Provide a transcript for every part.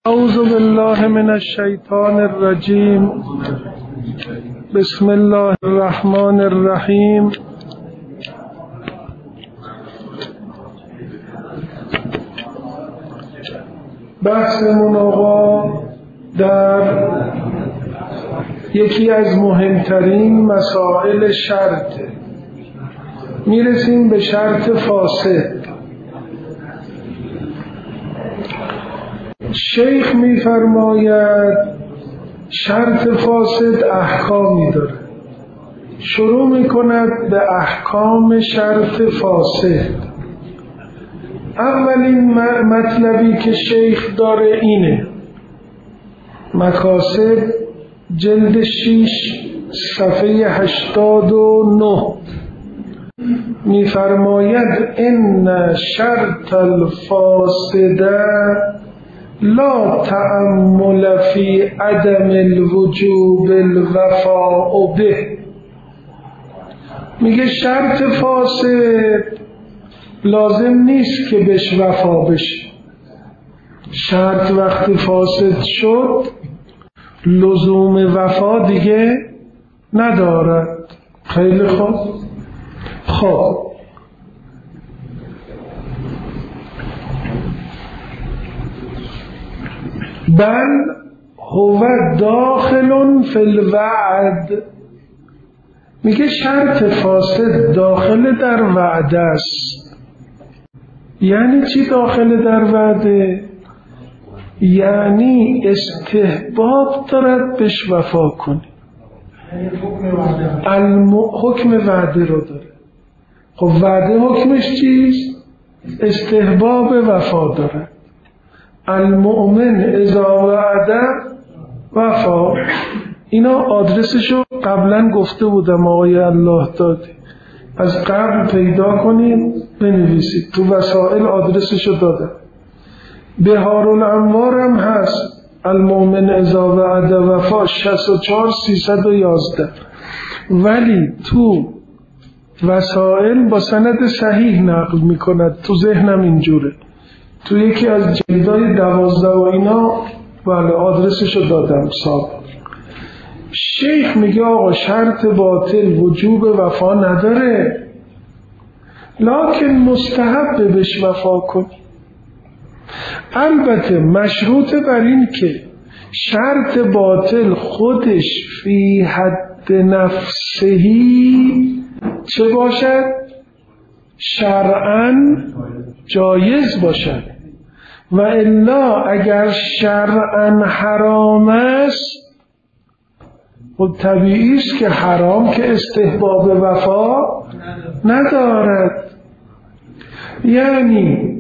اعوذ بالله من الشیطان الرجیم. بسم الله الرحمن الرحیم. بحثمون آقا در یکی از مهمترین مسائل شرط میرسیم به شرط فاسد. شیخ میفرماید شرط فاسد احکامی داره. شروع میکند به احکام شرط فاسد. اولین مطلبی که شیخ داره اینه، مکاسب جلد 6 صفحه 89 میفرماید ان شرط الفاسده لا تأمل فی عدم الوجوب الوفاء به. میگه شرط فاسد لازم نیست که بهش وفا بشه. شرط وقتی فاسد شد لزوم وفا دیگه ندارد. خیلی خوب. بل هو داخل فی الوعد. میگه شرط فاسد داخل در وعده است. یعنی چی داخل در وعده؟ یعنی استحباب دارد بهش وفا کنی. حکم وعده رو داره. خب وعده حکمش چیست؟ استحباب وفا داره. المؤمن اذا وعد وفا. اینا آدرسشو قبلا گفته بودم آقای الله دادی، از قبل پیدا کنید بنویسید. تو وسائل آدرسشو دادم. بهار الانوار هم هست. المؤمن اذا وعد وفا 64311. ولی تو وسائل با سند صحیح نقل میکند. تو ذهنم اینجوره. تو یکی از جلدای 12 و اینا بله آدرسشو دادم سابق. شیخ میگه آقا شرط باطل وجوب وفا نداره، لکن مستحب بهش وفا کنی. البته مشروط بر این که شرط باطل خودش فی حد نفسهی چه باشد؟ شرعاً جایز باشد. و الا اگر شرعاً حرام است، خب طبیعی است که حرام که استحباب وفا ندارد. یعنی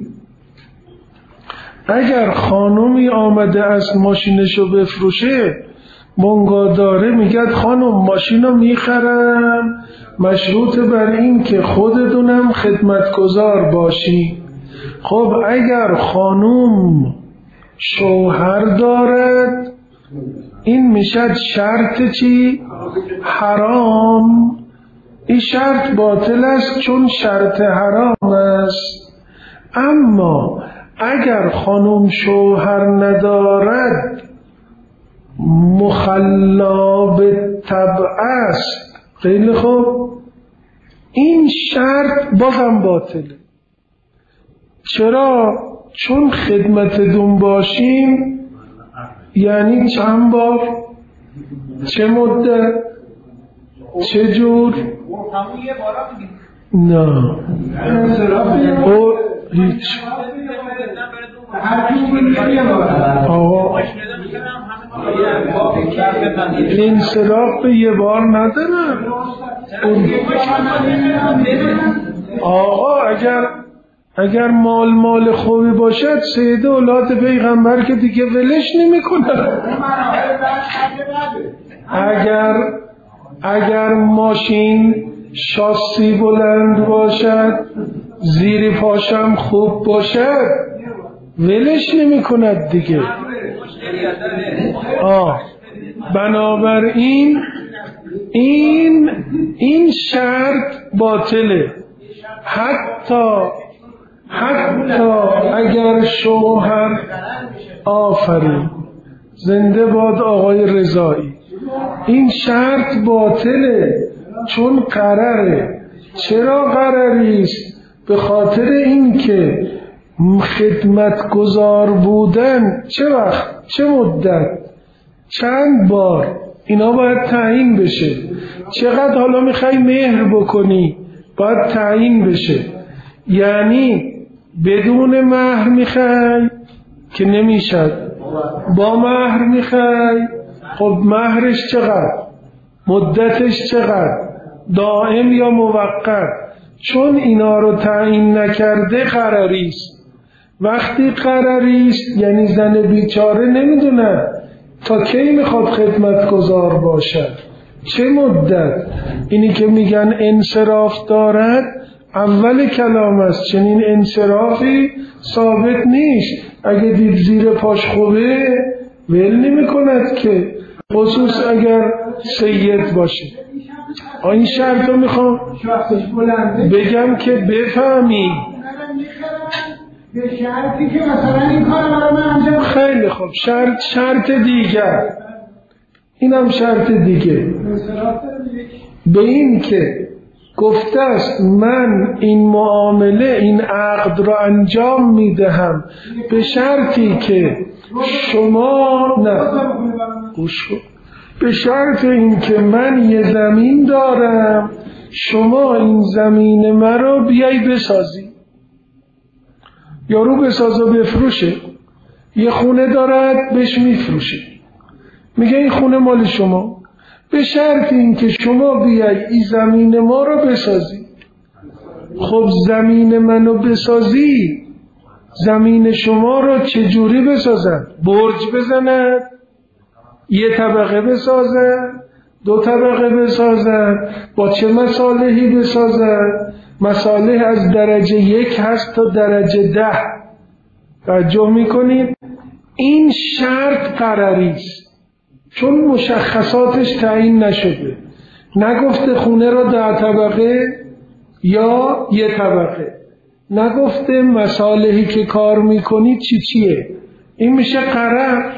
اگر خانومی آمده از ماشینشو بفروشه، بنگاه داره میگه خانم ماشینو میخرم مشروط بر این که خودتونم خدمتگزار باشی. خب اگر خانوم شوهر دارد این میشد شرط چی؟ حرام. این شرط باطل است چون شرط حرام است. اما اگر خانوم شوهر ندارد مخلا به طبع است، خیلی خوب، این شرط بازم باطله. چرا؟ چون خدمتتون باشیم یعنی چند بار، چه مدت، چه جور؟ نه او هیچ. آقا انصراف به یه بار ندارم. آقا اگر مال خوبی باشد سید اولاد پیغمبر که دیگه ولش نمی کنه. اگر ماشین شاسی بلند باشد زیر پاشم خوب باشد ولش نمی کند دیگه. بنابراین این شرط باطله. حتی اگر شوهر، آفرین، زنده باد آقای رضایی، این شرط باطله چون قراره. چرا قراری است؟ به خاطر اینکه خدمتگزار بودن چه وقت، چه مدت، چند بار، اینا باید تعیین بشه. چقدر حالا میخوای مهر بکنی باید تعیین بشه. یعنی بدون مهر میخوای که نمیشد، با مهر میخوای، خب مهرش چقدر، مدتش چقدر، دائم یا موقت. چون اینا رو تعیین نکرده قراریست. وقتی قراریست یعنی زن بیچاره نمیدونه تا کی میخواد خدمتگزار باشد، چه مدت. اینی که میگن انصراف دارد اول کلام است. چنین انصرافی ثابت نیست. اگه دید زیر پاش خوبه ول نمی کند که، خصوص اگر سید باشه. این شرط رو میخوام بگم که بفهمی. به شرطی که مثلا این کار رو من انجام. خیلی خوب، شرط دیگر، اینم شرط دیگه، به این که گفته است من این معامله، این عقد رو انجام میدهم به شرطی که شما گوش کن، به شرط این که من یه زمین دارم، شما این زمین من رو بیای بسازی. یارو بساز و بفروشه. یه خونه دارد بهش میفروشه، میگه این خونه مال شما، به شرط این که شما بیای این زمین ما رو بسازی. خب زمین منو بسازی، زمین شما رو چجوری بسازن؟ برج بزنن، یه طبقه بسازن، دو طبقه بسازن، با چه مصالحی بسازن؟ مصالح از درجه 1 هست تا درجه 10. توجه میکنید؟ این شرط قراریست چون مشخصاتش تعیین نشده. نگفته خونه را 10 طبقه یا یه طبقه، نگفته مصالحی که کار میکنی چیه. این میشه قرار.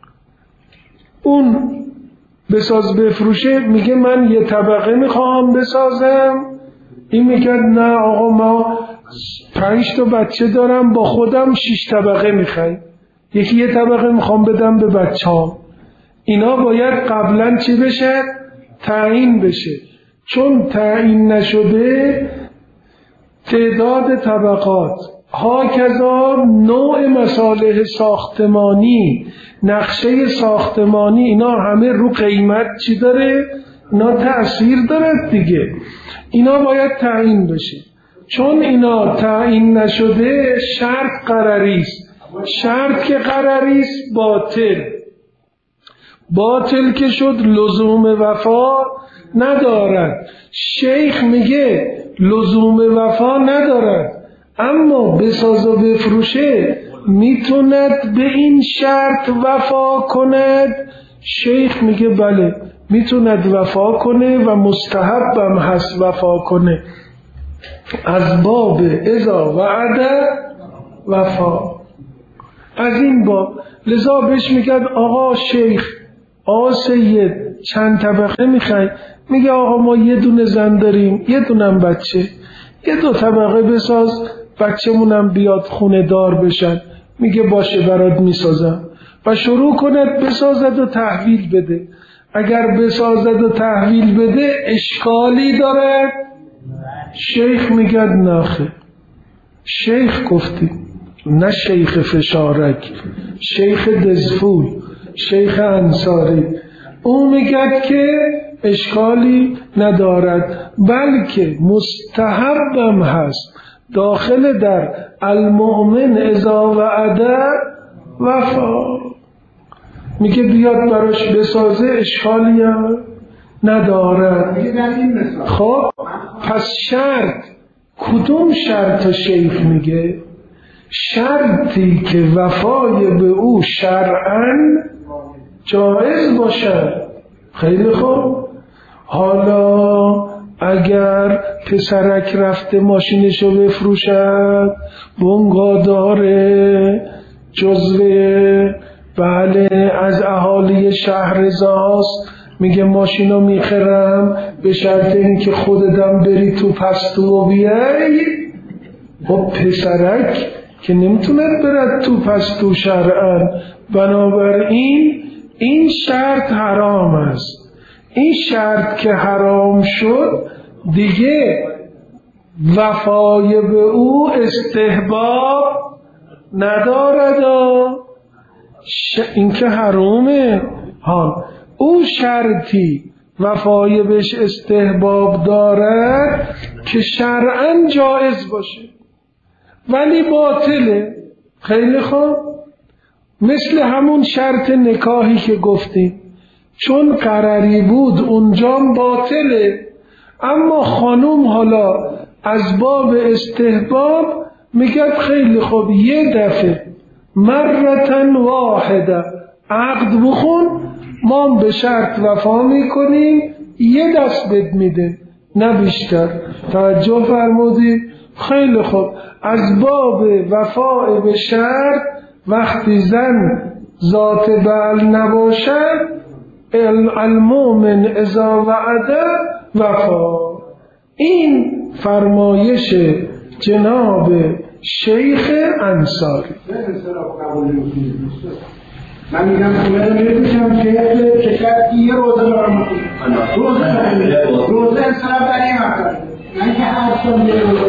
اون بساز بفروشه میگه من یه طبقه میخوام بسازم، این میگه نه آقا ما 5 تا بچه دارم با خودم 6 طبقه میخوام، یکی یه طبقه میخوام بدم به بچه‌ام. اینا باید قبلا چی بشه؟ تعیین بشه. چون تعیین نشده تعداد طبقات، هاکذا نوع مصالح ساختمانی، نقشه ساختمانی، اینا همه رو قیمت چی داره؟ اینا تأثیر داره دیگه. اینا باید تعیین بشه. چون اینا تعیین نشده شرط قراریست. شرط که قراریست باطل که شد لزوم وفا ندارد. شیخ میگه لزوم وفا ندارد، اما بساز و بفروشه میتوند به این شرط وفا کند. شیخ میگه بله میتوند وفا کنه و مستحبم هست وفا کنه، از باب اذا وعد وفا، از این باب. لذا بهش میگن آقا شیخ، آقا سید چند طبقه میخوای؟ میگه آقا ما یه دونه زن داریم، یه دونم بچه، یه 2 طبقه بساز بچه‌مونم بیاد خونه دار بشن. میگه باشه برات میسازم و شروع کند بسازد و تحویل بده. اگر بسازد و تحویل بده اشکالی داره؟ شیخ میگه نخه. شیخ گفتی، نه شیخ فشارک، شیخ دزفول، شیخ انصاری، او میگه که اشکالی ندارد بلکه مستحبم هست، داخل در المؤمن اذا وعد وفا. میگه بیاد براش بسازه اشکالی هم ندارد. خب پس شرط کدوم شرط شیخ میگه؟ شرطی که وفای به او شرعاً جایز باشد. خیلی خوب، حالا اگر پسرک رفته ماشینشو بفروشد، بنگاه داره، جزوه بله از اهالی شهرزاست، میگه ماشینو میخرم به شرط اینکه خودتم بری تو پستو و بیای. خب پسرک که نمیتوند برد تو پستو شرعا، بنابراین این شرط حرام است. این شرط که حرام شد دیگه وفای به او استحباب ندارد. این که حرامه ها، او شرطی وفای بهش استحباب دارد که شرعاً جایز باشه ولی باطله. خیلی خوب، مثل همون شرط نکاحی که گفتیم، چون قراری بود اونجام باطله، اما خانوم حالا از باب استحباب میگه خیلی خوب یه دفعه مرتن واحده عقد بخون، ما به شرط وفا میکنیم، یه دست بد میده نه بیشتر. توجه فرمودید؟ خیلی خوب، از باب وفا به شرط وقتی زن ذات بعل نباشد، المؤمن اذا وعده وفا. این فرمایش جناب شیخ انصاری. من میگم خونه رو میرسیم که شرطی یه روزه دارم، روزه اصلا برای مقدار من که هر سال یه روزه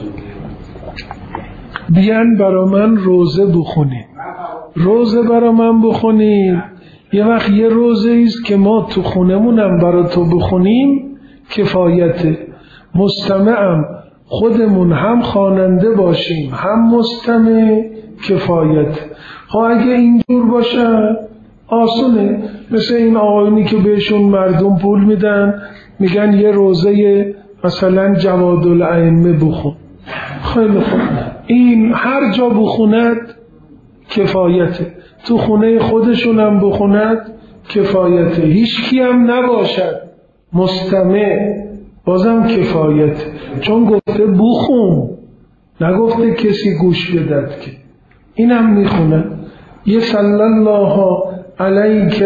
بیان برا من روزه بخونیم، روزه برا من بخونیم. یه وقت یه روزه ایست که ما تو خونمونم برا تو بخونیم کفایته. مستمعم خودمون هم خواننده باشیم هم مستمع کفایت. خب اگه اینجور باشه آسونه، مثل این آقایونی که بهشون مردم پول میدن میگن یه روزه مثلا جواد الائمه بخون. خیلی خوب، این هر جا بخوند کفایته، تو خونه خودشون هم بخوند کفایته، هیچ کی هم نباشد مستمع بازم کفایته، چون گفته بخون نگفته کسی گوش بدد که. اینم میخونه یه صلی الله علیک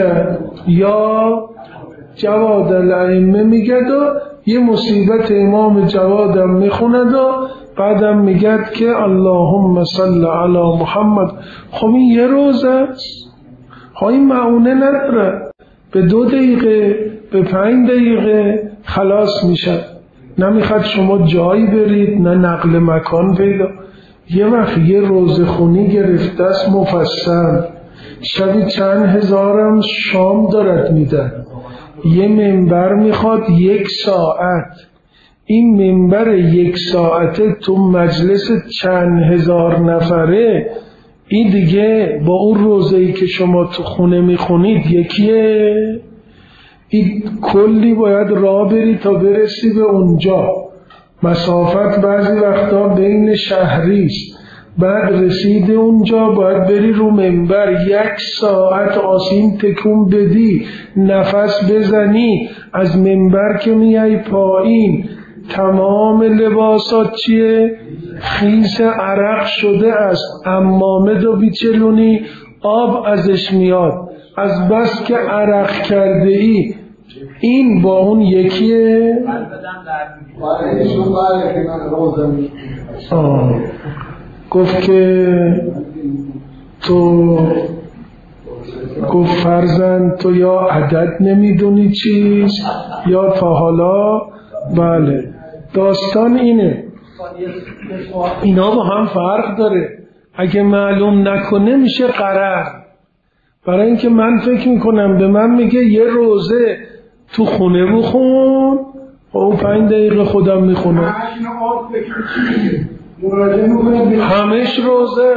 یا جواد الائمه میگد و یه مصیبت امام جوادم میخوند و بعدم میگد که اللهم صل علی محمد. خب این یه روز است، خب این معونه نداره، به 2 دقیقه به 5 دقیقه خلاص میشه، نمیخواد شما جایی برید نه نقل مکان پیدا. یه وقت یه روزه خونی گرفته است مفصل، شبی چند هزارم شام دارد میدن، یه منبر میخواد 1 ساعت، این منبر 1 ساعته تو مجلس چند هزار نفره، این دیگه با اون روزه‌ای که شما تو خونه میخونید یکیه. این کلی باید راه بری تا برسی به اونجا، مسافت بعضی وقتا بین شهریست، بعد رسید اونجا باید بری رو منبر 1 ساعت آسین تکون بدی، نفس بزنی، از منبر که میای پایین تمام لباسات چیه؟ خیس عرق شده است، عمامه دو بیچلونی آب ازش میاد، از بس که عرق کرده ای. این با اون یکیه. گفت که تو گفت فرزند تو یا عدد نمیدونی چیست یا تا حالا. بله داستان اینه، اینا با هم فرق داره، اگه معلوم نکنه میشه قرار. برای اینکه من فکر میکنم به من میگه یه روزه تو خونه بخون، او 5 دقیقه خودم میخونم، همش روزه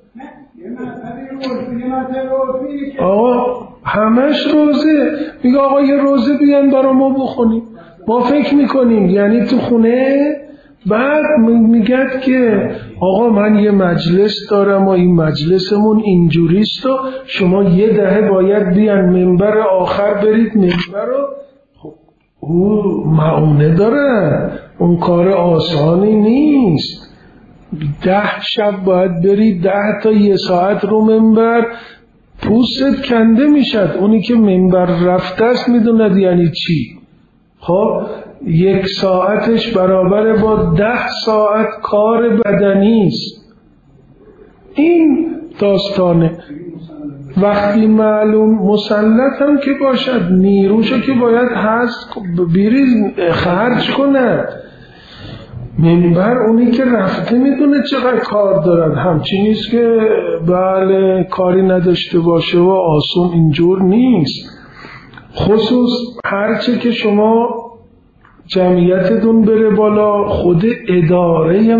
آقا، همش روزه. میگه آقا یه روزه بیان برای ما بخونیم، ما فکر میکنیم یعنی تو خونه. بعد میگد که آقا من یه مجلس دارم و این مجلسمون اینجوریست و شما 10 دهه باید بیان منبر آخر برید منبر رو. خب او معونه داره، اون کار آسانی نیست. 10 شب باید بری 10 تا 1 ساعت رو منبر، پوست کنده میشد. اونی که منبر رفته است میدوند یعنی چی. خب 1 ساعتش برابر با 10 ساعت کار بدنی است. این داستانه. وقتی معلوم مسلط هم که باشد، نیروشو که باید هست بریز خرج کند. منبر اونی که رفته میدونه چقدر کار دارد، همچین نیست که بله کاری نداشته باشه و آسون اینجور نیست. خصوص هرچه که شما جمعیتتون بره بالا، خود اداره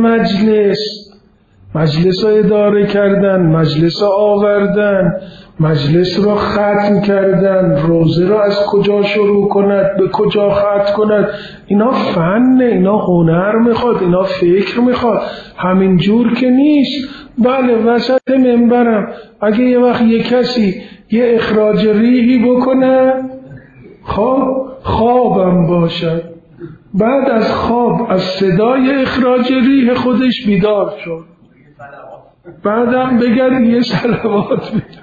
مجلس رو اداره کردن، مجلس رو آوردن، مجلس رو ختم کردن، روزه رو از کجا شروع کند به کجا ختم کند، اینا فنه، اینا هنر میخواد، اینا فکر میخواد. همین جور که نیست. بله وسط منبرم اگه یه وقت یه کسی یه اخراج ریحی بکنه، خوابم باشد، بعد از خواب از صدای اخراج ریح خودش بیدار شد، بعدم بگرد یه صلوات بگرد،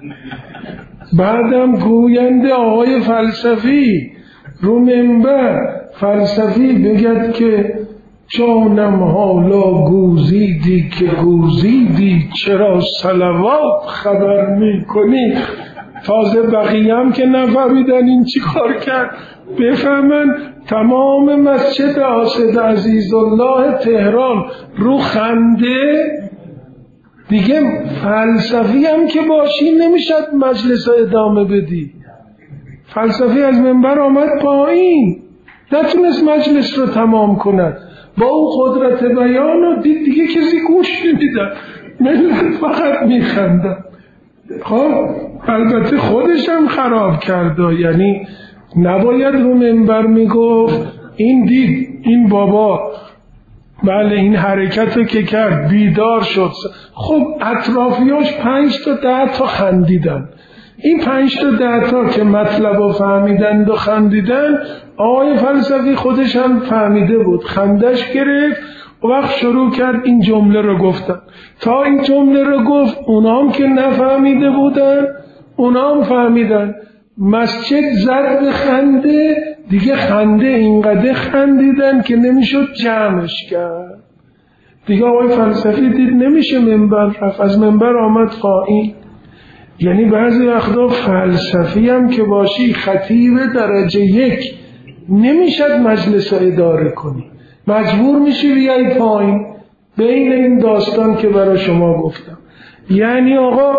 بعدم گوینده آقای فلسفی رو منبر فلسفی بگرد که جانم حالا گوزیدی که گوزیدی، چرا صلوات خبر میکنی. تازه بقیه هم که نفهمیدن این چی کار کرد بفهمن. تمام مسجد آسد عزیزالله تهران رو خنده. دیگه فلسفی هم که باشی نمیشد مجلس ادامه بدی. فلسفی از منبر آمد پایین، نتونست مجلس رو تمام کند. با اون قدرت بیان و دید دیگه کسی گوش نمیدن، ملت فقط میخندن. خب البته خودش هم خراب کرده، یعنی نباید رو منبر میگفت این دید این بابا بله این حرکت رو که کرد بیدار شد. خب اطرافیاش 5 تا 10 تا خندیدن. این 5 تا 10 تا که مطلب رو فهمیدند و خندیدن، آقای فلسفی خودش هم فهمیده بود، خندش گرفت و وقت شروع کرد این جمله رو گفتن. تا این جمله رو گفت اونا هم که نفهمیده بودن اونا هم فهمیدن. مسجد زد به خنده، دیگه خنده اینقدر خندیدن که نمیشد جمعش کرد. دیگه آقای فلسفی دید نمیشه منبر رفت، از منبر آمد پایین. یعنی بعضی وقتا فلسفی هم که باشی خطیب درجه 1 نمیشد مجلس رو اداره کنی، مجبور میشی بیای پایین. بین این داستان که برای شما گفتم، یعنی آقا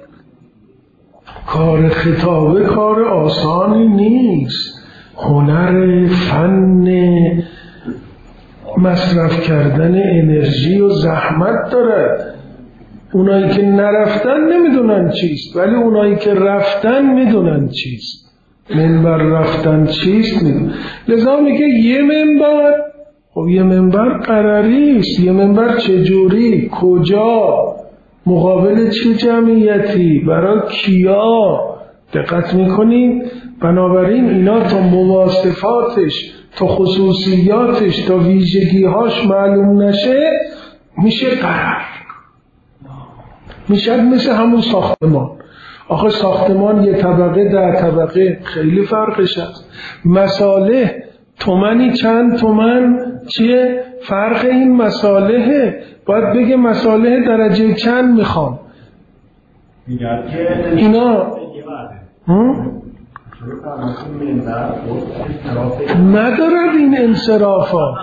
کار خطابه کار آسانی نیست. هنر، فن، مصرف کردن انرژی و زحمت دارد. اونایی که نرفتن نمیدونن چیست، ولی اونایی که رفتن میدونن چیست. منبر رفتن چیست میدونن. لذا میگه یه منبر، خب یه منبر قراریست. یه منبر چجوری، کجا، مقابل چه جمعیتی، برای کیا. دقت میکنید؟ بنابراین اینا تا مواصفاتش، تا خصوصیاتش، تا ویژگیهاش معلوم نشه میشه قرار. میشه مثل همون ساختمان. آخه ساختمان 1 طبقه 10 طبقه خیلی فرقش هست. مصالح تومنی چند تومن چیه؟ فرق این مصالحه. باید بگه مصالح درجه چند میخوام. اینا ندارد این انصرافا.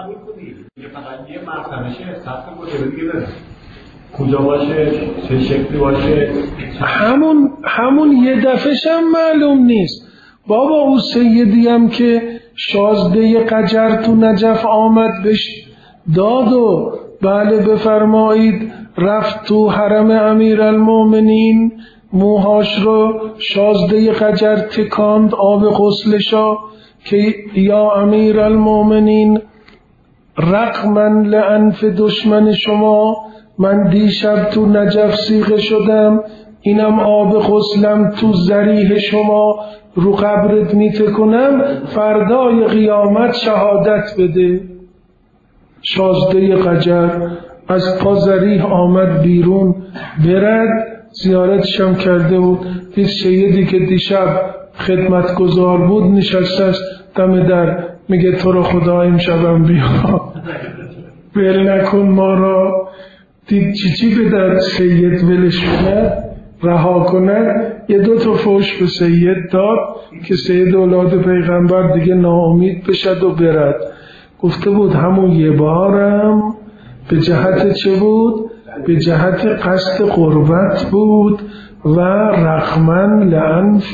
کجا باشه، چه شکلی باشه، همون یه دفعش هم معلوم نیست. بابا او سیدی هم که شازده قجر تو نجف آمد بهش داد و بله بفرمایید رفت تو حرم امیرالمومنین، موهاش رو شازده قجر تکاند، آب غسلشا که یا امیرالمومنین رقما لانف دشمن شما، من دیشب تو نجف سیغه شدم اینم آب غسلم تو ذریح شما رو قبرت میتکنم، فردای قیامت شهادت بده. شازده قجر از پا ذریح آمد بیرون برد، زیارتشم کرده بود، دید سیدی که دیشب خدمتگزار بود نشسته است دم در، میگه تو رو خدا امشبم بیا ول نکن ما را. دید چی به در سید ولش کنه، رها کنه، یه 2 تا فوش به سید داد که سید اولاد پیغمبر دیگه ناامید بشد و برد. گفته بود همون یه بارم به جهت چه بود؟ به جهت قصد قربت بود و رقمن لعنف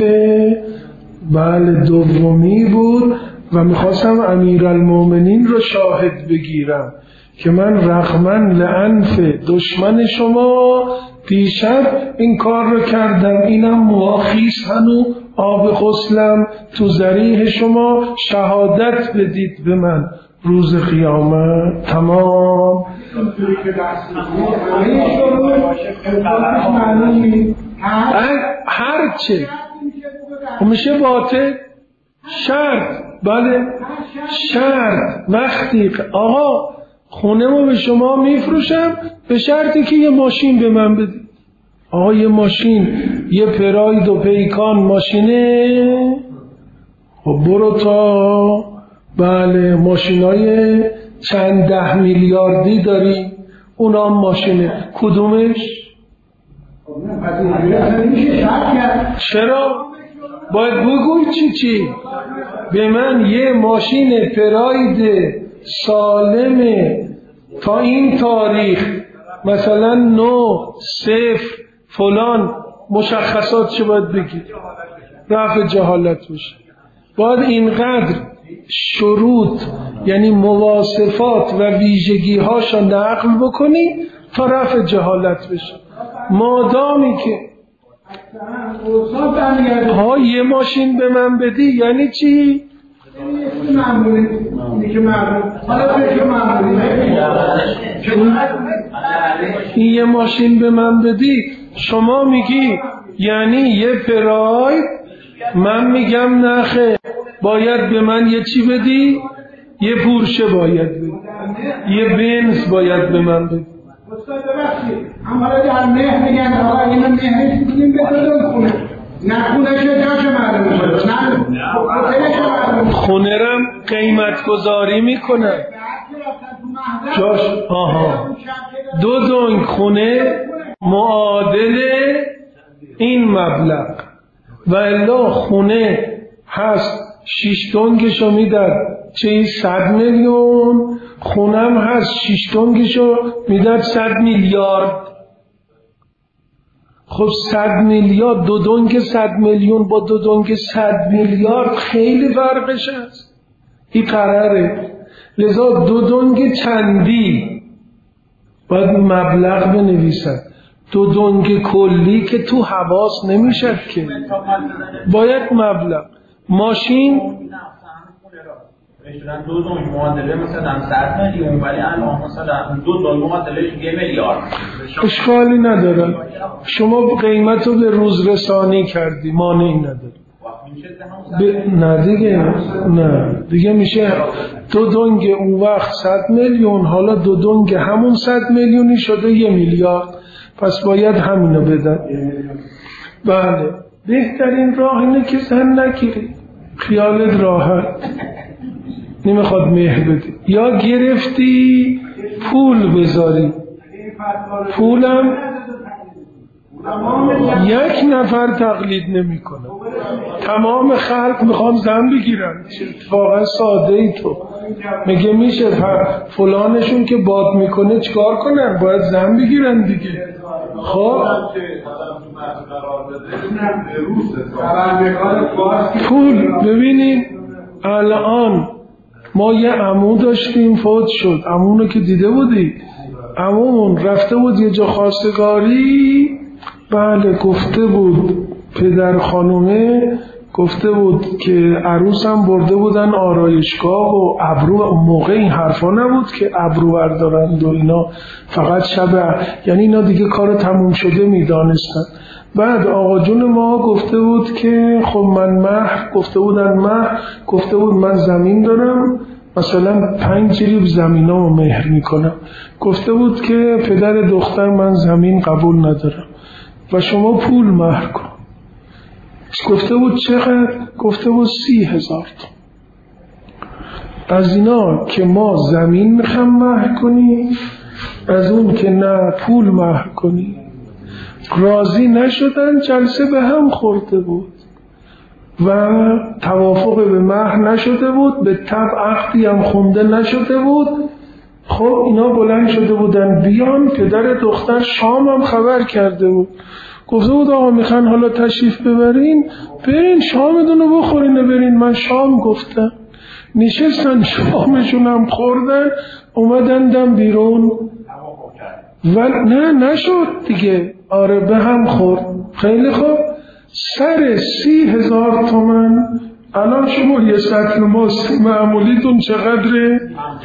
دومی بود و میخواستم امیرالمومنین رو شاهد بگیرم که من رقمن لعنف دشمن شما دیشب این کار رو کردم، اینم مواخیس هنو آب غسلم تو ذریح شما، شهادت بدید به من روز قیامت. تمام هر چه میشه باطل شرط. بله شرط وقتی آقا خونه ما به شما میفروشم به شرطی که یه ماشین به من بدید. آقا یه ماشین، یه پراید و پیکان ماشینه، خب برو تا بله ماشینای چند 10 میلیاردی داری، اونا ماشینه، کدومش؟ چرا؟ باید بگوی چی؟ به من یه ماشین پراید سالمه تا این تاریخ مثلا 9 0 فلان مشخصات چه باید بگی؟ رفع جهالت بشه. باید اینقدر شروط یعنی مواصفات و ویژگی هاشو نقل بکنی تا رفع جهالت بشه. مادامی که یه ماشین به من بدی یعنی چی؟ این یه ماشین به من بدی شما میگی یعنی یه پراید، من میگم نخه باید به من یه چی بدی؟ یه پورشه باید بدی، یه بنز باید به من بدی. استاد ببخشید همه در مهر میگن آقا اینو مهرش میکنیم به تو خونه، نه خونه چه جاش معلوم شد، نه خونه رم قیمت گذاری میکنن جاش. آها 2 دنگ خونه معادل این مبلغ و الا خونه هست 6 دنگشو میدن چه 100 میلیون، خونم هست 6 دنگشو میدن 100 میلیارد. خب 100 میلیارد 2 دنگ 100 میلیون با 2 دنگ 100 میلیارد خیلی فرقش هست، این قراره. لذا 2 دنگ چندی باید مبلغ بنویسن، 2 دنگ کلی که تو حواس نمیشد که باید مبلغ. ماشین مثلا 2 دنگ معادله مثلا 100 میلیون ولی الان مثلا 2 دنگ معادلش 1 میلیارد. اشکالی نداره، شما قیمت رو به روز رسانی کردی، مانعی نداره. نه دیگه، نه دیگه میشه 2 دنگ اون وقت 100 میلیون، حالا 2 دنگ همون 100 میلیونی شده 1 میلیارد، پس باید همینو بدن. بله بهترین راه اینه که زن نگیری، خیالت راحت، نمیخواد مهر بدی، یا گرفتی پول بذاری، پولم 1 نفر تقلید نمی کنه، تمام خلق میخوام زن بگیرن. اتفاقا ساده ای تو میگه میشه فلانشون که باد میکنه چکار کنن؟ باید زن بگیرن دیگه. خب پول ببینید، الان ما یه عمو داشتیم فوت شد، عمونو که دیده بودی، عمومون رفته بود یه جا خواستگاری، بله گفته بود پدر خانومه گفته بود که عروسم برده بودن آرایشگاه و ابرو، موقع این حرفا نبود که ابرو بردارند و اینا، فقط شب، یعنی اینا دیگه کار تموم شده میدانستن. بعد آقا جون ما گفته بود که خب من مهر، گفته بود من زمین دارم، مثلا 5 جریب زمینامو مهر میکنم. گفته بود که پدر دختر من زمین قبول ندارم و شما پول مهر کن. گفته بود چقدر؟ گفته بود 30,000 تومان. از اینا که ما زمین میخوام مهر کنی، از اون که نه پول مهر کنی. راضی نشدن، جلسه به هم خورده بود و توافق به مهر نشده بود، به طبع عقدی هم خونده نشده بود. خب اینا بلند شده بودن بیان. پدر دختر شام هم خبر کرده بود، گفته بود آقا میخوان حالا تشریف ببرین، برین شامتون رو بخورین و برین. من شام گفتم. نشستن شامشون هم خوردن، اومدندم بیرون و نشد دیگه. آره به هم خورد. خیلی خوب، سر 30,000 تومان. الان شما یه سطل ماست معمولیتون چقدره؟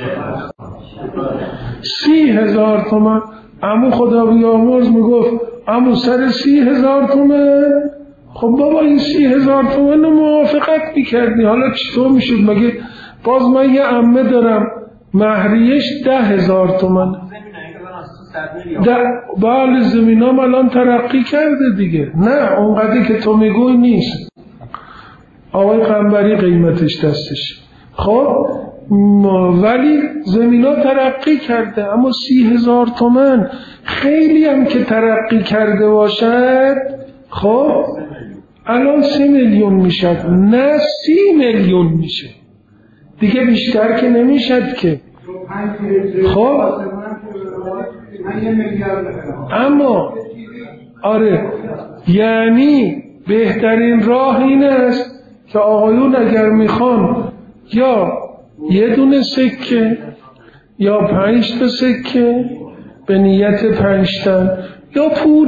30,000 تومان. عمو خدا بیامرز میگفت عمو سر 30,000 تومان. خب بابا این 30,000 تومان رو موافقت میکردی، حالا چطور میشد؟ مگه باز من یه عمه دارم مهریش 10,000 تومان. بله زمینام الان ترقی کرده دیگه. نه اونقدری که تو میگوی نیست. آقای قنبری قیمتش دستش. خب ولی زمینا ترقی کرده. اما 30,000 تومان خیلی هم که ترقی کرده باشد، خب الان 3 میلیون میشد، نه 30 میلیون میشه دیگه، بیشتر که نمیشد که. خب اما آره، یعنی بهترین راه این است که آقایون اگر میخوان یا یه دونه سکه یا 5 تا سکه به نیت 5 تا، یا پول.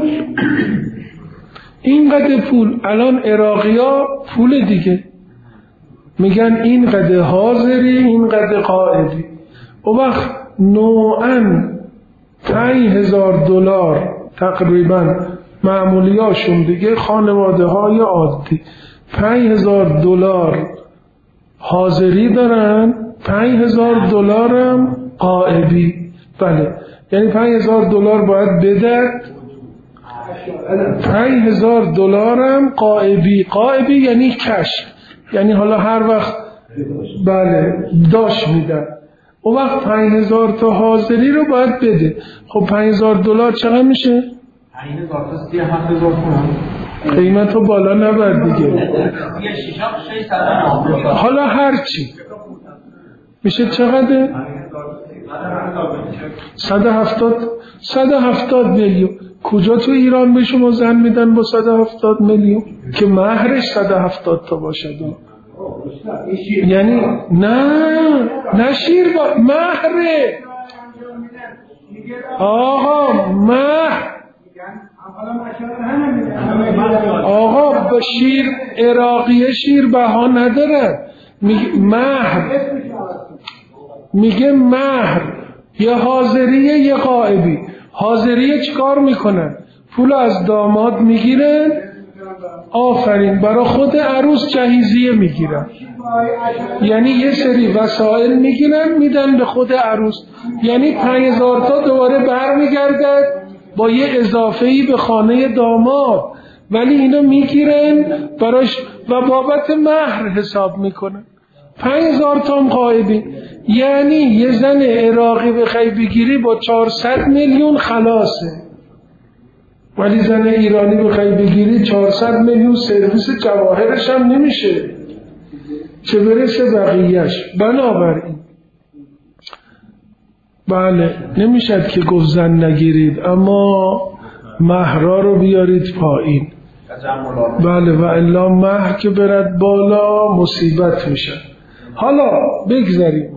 اینقدر پول. الان عراقیا پول دیگه میگن اینقدر حاضری اینقدر قائدی. و وقت نوعاً 5,000 دلار تقریبا معمولیاشون دیگه، خانواده های عادی 5,000 دلار حاضری دارن، 5,000 دلارم قائبی. بله یعنی 5,000 دلار باید بدد، 5,000 دلارم قائبی. قائبی یعنی کش، یعنی حالا هر وقت بله داشت میدن. اون وقت 5,000 تا حاضری رو باید بده. خب 5,000 دلار چقدر میشه؟ 5,000 تا 37,000 تومان. قیمت رو بالا نبر دیگه. حالا هرچی میشه چقدر؟ 170 میلیون. کجا تو ایران به شما زن میدن با 170 میلیون که مهرش 170 تا باشد؟ یعنی نه شیر با مهره. آقا مهر، آقا با شیر عراقیه شیر بها نداره. میگه مهر یه حاضریه یه غائبی. حاضریه چیکار میکنن؟ پول از داماد میگیرن، آفرین، برای خود عروس جهیزیه میگیرن، یعنی یه سری وسایل میگیرن میدن به خود عروس، یعنی 5,000 تا دوباره برمیگردد با یه اضافه‌ای به خانه داماد، ولی اینو میگیرن براش و بابت مهر حساب میکنن. 5,000 تا قائبی، یعنی یه زن عراقی بخوای بگیری با 400 میلیون خلاصه، ولی زن ایرانی بخوای بگیری 400 میلیون سرویس جواهرش هم نمیشه، چه برسه بقیهش. بنابراین بله نمیشد که گفت زن نگیرید، اما مهرها رو بیارید پایین. بله و الا مهر که برد بالا مصیبت میشه. حالا بگذاریم.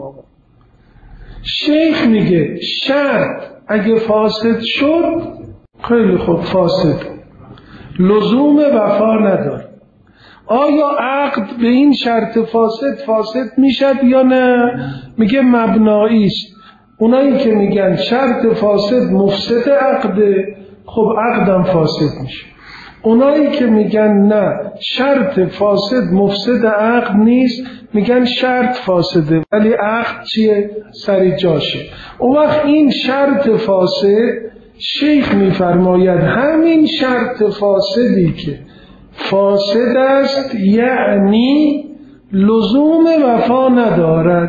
شیخ میگه شرط اگه فاسد شد، خیلی خوب فاسد، لزوم وفا نداره. آیا عقد به این شرط فاسد میشد یا نه؟ میگه مبنایی است. اونایی که میگن شرط فاسد مفسد عقده، خب عقدم فاسد میشه. اونایی که میگن نه شرط فاسد مفسد عقد نیست، میگن شرط فاسده ولی عقد چیه؟ سر جاشه. اون وقت این شرط فاسد شیخ میفرماید همین شرط فاسدی که فاسد است یعنی لزوم وفا ندارد.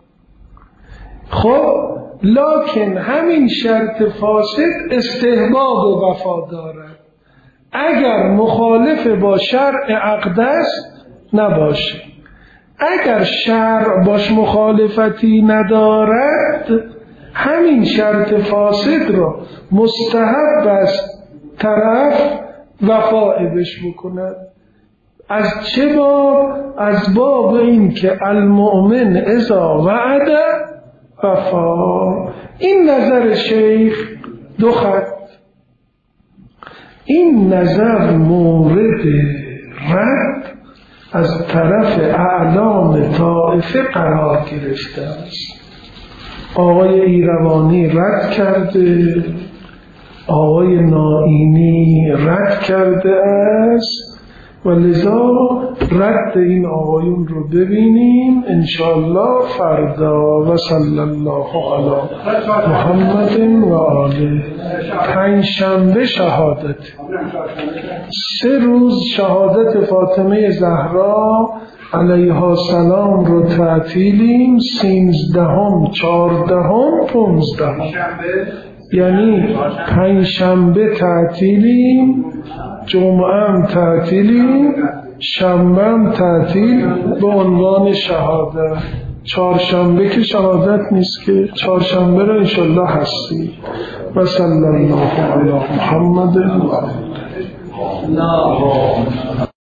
خب لکن همین شرط فاسد استحباب وفا دارد اگر مخالف با شرع عقد است نباشه. اگر شرع باش مخالفتی ندارد همین شرط فاسد را مستحب است طرف وفا بش بکند. از چه باب؟ از باب این که المؤمن اذا وعد وفا. این نظر شیخ دو خط. این نظر مورد رد از طرف اعلام طائفه قرار گرفته است. آقای ایروانی رد کرده، آقای نائینی رد کرده است و لذا رد این آقایون رو ببینیم انشاءالله فردا. و صلی الله علی محمد و آله. پنجشنبه شهادت، 3 روز شهادت فاطمه زهرا علیها السلام رو تعطیلیم، 13ام، 14ام، 15ام، یعنی پنجشنبه تعطیلیم، جمعه هم تعطیلیم، شنبه هم تعطیل به عنوان شهادت. چهارشنبه که شهادت نیست که، چهارشنبه رو انشالله هستی. و صلی الله علی محمد و آله.